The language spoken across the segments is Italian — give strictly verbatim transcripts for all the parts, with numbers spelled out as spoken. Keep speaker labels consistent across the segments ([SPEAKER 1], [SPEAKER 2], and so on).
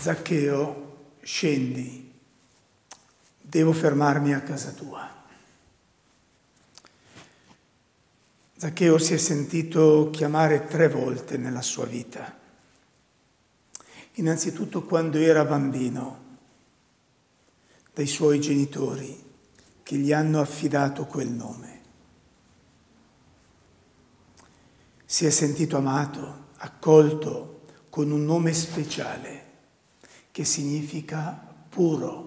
[SPEAKER 1] Zaccheo, scendi, devo fermarmi a casa tua. Zaccheo si è sentito chiamare tre volte nella sua vita. Innanzitutto quando era bambino, dai suoi genitori che gli hanno affidato quel nome. Si è sentito amato, accolto con un nome speciale che significa puro.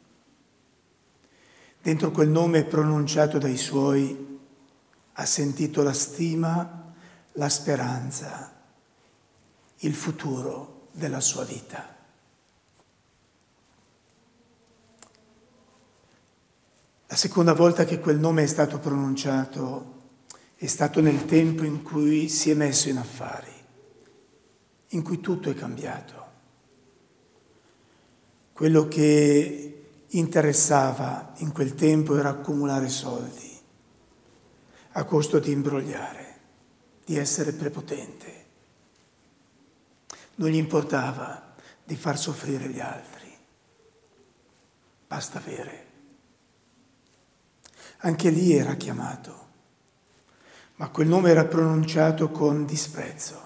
[SPEAKER 1] Dentro quel nome pronunciato dai suoi ha sentito la stima, la speranza, il futuro della sua vita. La seconda volta che quel nome è stato pronunciato è stato nel tempo in cui si è messo in affari, in cui tutto è cambiato. Quello che interessava in quel tempo era accumulare soldi, a costo di imbrogliare, di essere prepotente. Non gli importava di far soffrire gli altri. Basta avere. Anche lì era chiamato, ma quel nome era pronunciato con disprezzo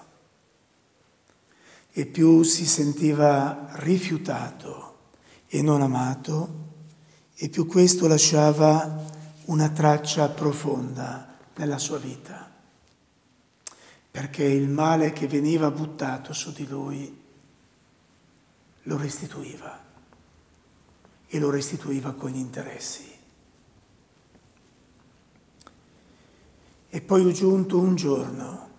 [SPEAKER 1] e più si sentiva rifiutato e non amato, e più questo lasciava una traccia profonda nella sua vita, perché il male che veniva buttato su di lui lo restituiva e lo restituiva con gli interessi. E poi è giunto un giorno,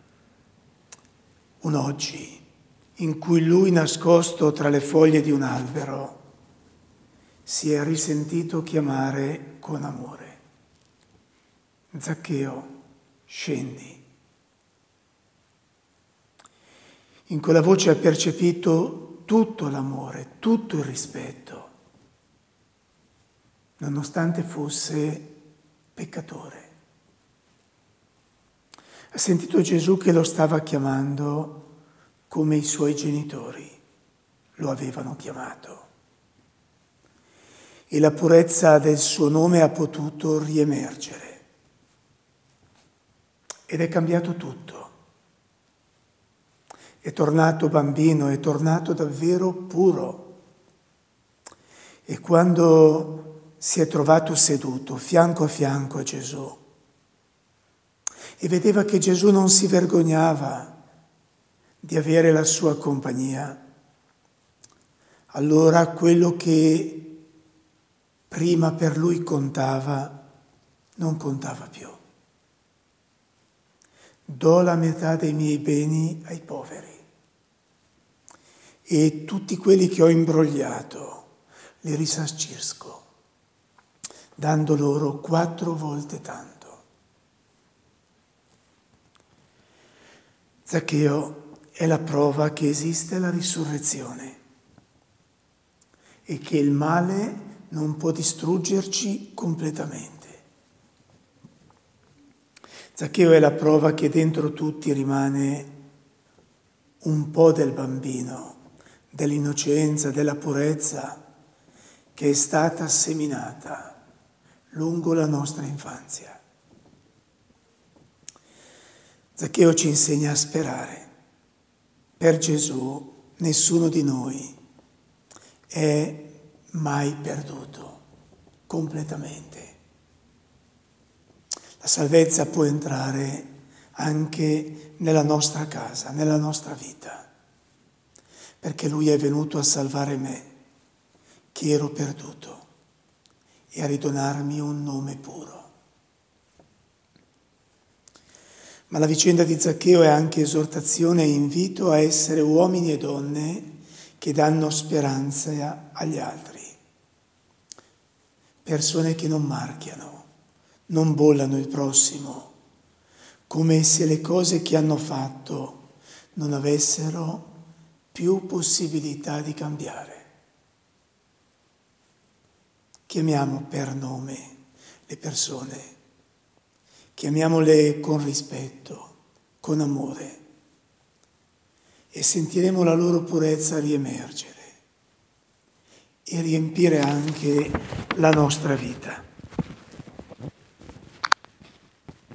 [SPEAKER 1] un oggi, in cui lui, nascosto tra le foglie di un albero, si è risentito chiamare con amore. Zaccheo, scendi. In quella voce ha percepito tutto l'amore, tutto il rispetto, nonostante fosse peccatore. Ha sentito Gesù che lo stava chiamando come i suoi genitori lo avevano chiamato. E la purezza del suo nome ha potuto riemergere. Ed è cambiato tutto. È tornato bambino, è tornato davvero puro. E quando si è trovato seduto fianco a fianco a Gesù e vedeva che Gesù non si vergognava di avere la sua compagnia, allora quello che prima per lui contava, non contava più. Do la metà dei miei beni ai poveri e tutti quelli che ho imbrogliato li risarcisco, dando loro quattro volte tanto. Zaccheo è la prova che esiste la risurrezione e che il male non può distruggerci completamente. Zaccheo è la prova che dentro tutti rimane un po' del bambino, dell'innocenza, della purezza che è stata seminata lungo la nostra infanzia. Zaccheo ci insegna a sperare. Per Gesù nessuno di noi è mai perduto completamente. La salvezza può entrare anche nella nostra casa, nella nostra vita, perché Lui è venuto a salvare me, che ero perduto, e a ridonarmi un nome puro. Ma la vicenda di Zaccheo è anche esortazione e invito a essere uomini e donne che danno speranza agli altri. Persone che non marchiano, non bollano il prossimo, come se le cose che hanno fatto non avessero più possibilità di cambiare. Chiamiamo per nome le persone, chiamiamole con rispetto, con amore, e sentiremo la loro purezza riemergere. e riempire anche la nostra vita.